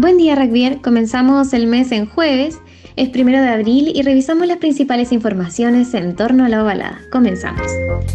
Buen día, rugbyer. Comenzamos el mes en jueves, es 1 de abril y revisamos las principales informaciones en torno a la ovalada. Comenzamos.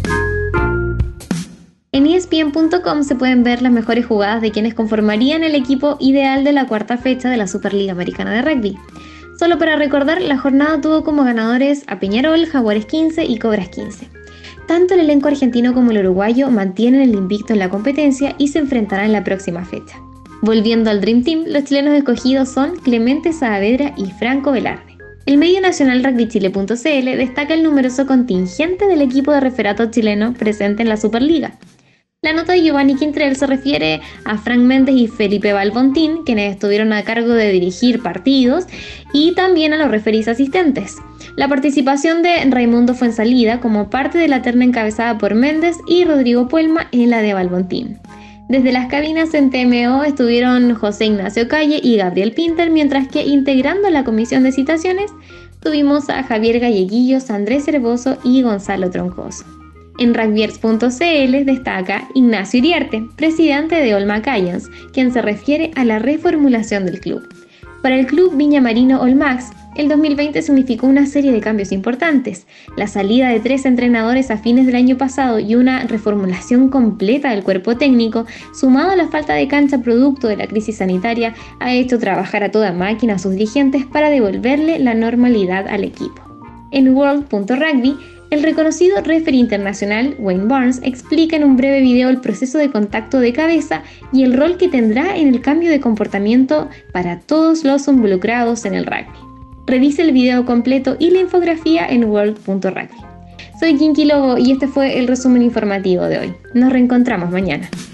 En ESPN.com se pueden ver las mejores jugadas de quienes conformarían el equipo ideal de la cuarta fecha de la Superliga Americana de Rugby. Solo para recordar, la jornada tuvo como ganadores a Peñarol, Jaguares 15 y Cobras 15. Tanto el elenco argentino como el uruguayo mantienen el invicto en la competencia y se enfrentarán en la próxima fecha. Volviendo al Dream Team, los chilenos escogidos son Clemente Saavedra y Franco Velarde. El medio nacional rugbychile.cl destaca el numeroso contingente del equipo de referato chileno presente en la Superliga. La nota de Giovanni Quintrell se refiere a Frank Méndez y Felipe Balbontín, quienes estuvieron a cargo de dirigir partidos, y también a los referees asistentes. La participación de Raimundo Fuenzalida como parte de la terna encabezada por Méndez y Rodrigo Puelma en la de Balbontín. Desde las cabinas en TMO estuvieron José Ignacio Calle y Gabriel Pinter, mientras que integrando la comisión de citaciones tuvimos a Javier Galleguillos, Andrés Herboso y Gonzalo Troncoso. En rugbyers.cl destaca Ignacio Iriarte, presidente de All Macayans, quien se refiere a la reformulación del club. Para el club Viña Marino All Max, el 2020 significó una serie de cambios importantes, la salida de 3 entrenadores a fines del año pasado y una reformulación completa del cuerpo técnico, sumado a la falta de cancha producto de la crisis sanitaria, ha hecho trabajar a toda máquina a sus dirigentes para devolverle la normalidad al equipo. En World.Rugby, el reconocido referee internacional Wayne Barnes explica en un breve video el proceso de contacto de cabeza y el rol que tendrá en el cambio de comportamiento para todos los involucrados en el rugby. Revise el video completo y la infografía en World.Rugby. Soy Kinky Lobo y este fue el resumen informativo de hoy. Nos reencontramos mañana.